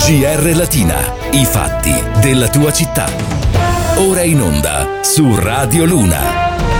GR Latina, i fatti della tua città. Ora in onda su Radio Luna.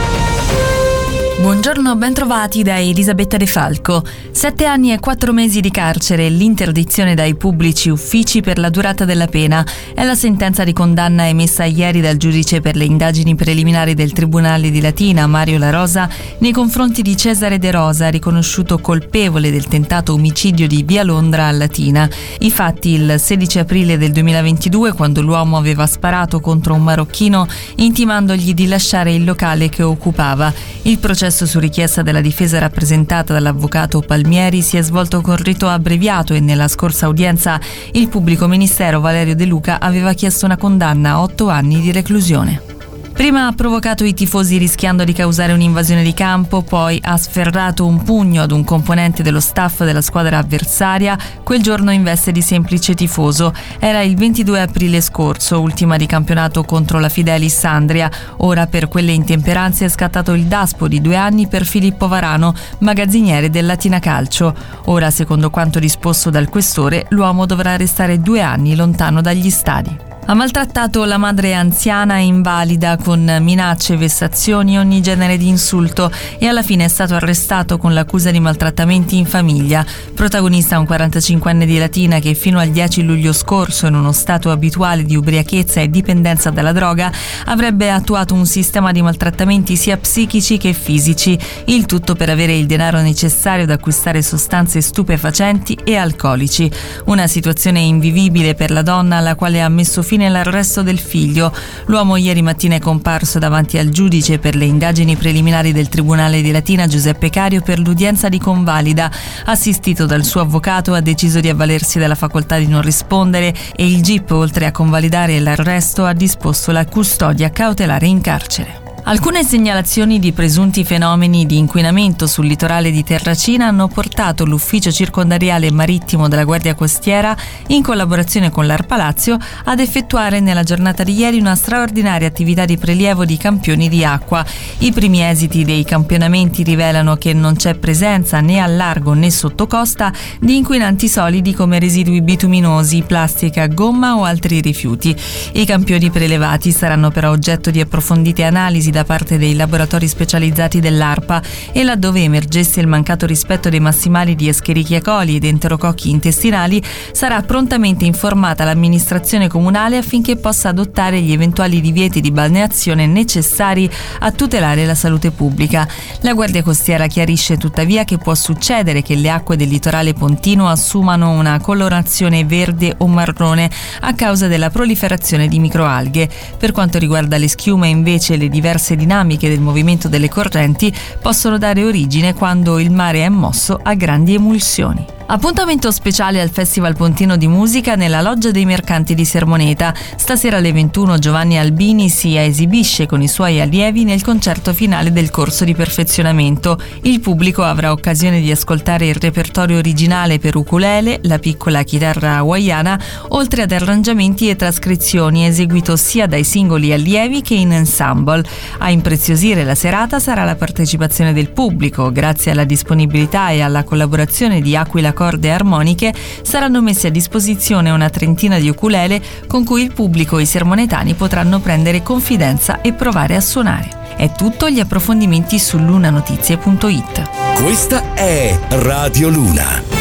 Buongiorno, bentrovati da Elisabetta De Falco. 7 anni e 4 mesi di carcere e l'interdizione dai pubblici uffici per la durata della pena è la sentenza di condanna emessa ieri dal giudice per le indagini preliminari del Tribunale di Latina, Mario La Rosa, nei confronti di Cesare De Rosa, riconosciuto colpevole del tentato omicidio di Via Londra a Latina. I fatti il 16 aprile del 2022, quando l'uomo aveva sparato contro un marocchino intimandogli di lasciare il locale che occupava. Il processo su richiesta della difesa rappresentata dall'avvocato Palmieri si è svolto con rito abbreviato e nella scorsa udienza il pubblico ministero Valerio De Luca aveva chiesto una condanna a 8 anni di reclusione. Prima ha provocato i tifosi rischiando di causare un'invasione di campo, poi ha sferrato un pugno ad un componente dello staff della squadra avversaria, quel giorno in veste di semplice tifoso. Era il 22 aprile scorso, ultima di campionato contro la Fidelis Andria. Ora per quelle intemperanze è scattato il daspo di 2 anni per Filippo Varano, magazziniere del Latina Calcio. Ora, secondo quanto disposto dal questore, l'uomo dovrà restare 2 anni lontano dagli stadi. Ha maltrattato la madre anziana e invalida con minacce, vessazioni e ogni genere di insulto e alla fine è stato arrestato con l'accusa di maltrattamenti in famiglia. Protagonista un 45enne di Latina che fino al 10 luglio scorso, in uno stato abituale di ubriachezza e dipendenza dalla droga, avrebbe attuato un sistema di maltrattamenti sia psichici che fisici, il tutto per avere il denaro necessario ad acquistare sostanze stupefacenti e alcolici. Una situazione invivibile per la donna alla quale ha messo fine l'arresto del figlio. L'uomo ieri mattina è comparso davanti al giudice per le indagini preliminari del Tribunale di Latina Giuseppe Cario per l'udienza di convalida. Assistito dal suo avvocato ha deciso di avvalersi della facoltà di non rispondere e il GIP, oltre a convalidare l'arresto, ha disposto la custodia cautelare in carcere. Alcune segnalazioni di presunti fenomeni di inquinamento sul litorale di Terracina hanno portato l'Ufficio Circondariale Marittimo della Guardia Costiera, in collaborazione con l'ARPA Lazio, ad effettuare nella giornata di ieri una straordinaria attività di prelievo di campioni di acqua. I primi esiti dei campionamenti rivelano che non c'è presenza né al largo né sotto costa di inquinanti solidi come residui bituminosi, plastica, gomma o altri rifiuti. I campioni prelevati saranno però oggetto di approfondite analisi da parte dei laboratori specializzati dell'ARPA e laddove emergesse il mancato rispetto dei massimali di Escherichia coli ed enterococchi intestinali sarà prontamente informata l'amministrazione comunale affinché possa adottare gli eventuali divieti di balneazione necessari a tutelare la salute pubblica. La Guardia Costiera chiarisce tuttavia che può succedere che le acque del litorale pontino assumano una colorazione verde o marrone a causa della proliferazione di microalghe. Per quanto riguarda le schiume, invece, le diverse dinamiche del movimento delle correnti possono dare origine quando il mare è mosso a grandi emulsioni. Appuntamento speciale al Festival Pontino di Musica nella Loggia dei Mercanti di Sermoneta. Stasera alle 21 Giovanni Albini si esibisce con i suoi allievi nel concerto finale del corso di perfezionamento. Il pubblico avrà occasione di ascoltare il repertorio originale per ukulele, la piccola chitarra hawaiana, oltre ad arrangiamenti e trascrizioni eseguito sia dai singoli allievi che in ensemble. A impreziosire la serata sarà la partecipazione del pubblico. Grazie alla disponibilità e alla collaborazione di Aquila Corde Armoniche saranno messi a disposizione una trentina di ukulele con cui il pubblico e i sermonetani potranno prendere confidenza e provare a suonare. È tutto, gli approfondimenti su lunanotizie.it. Questa è Radio Luna.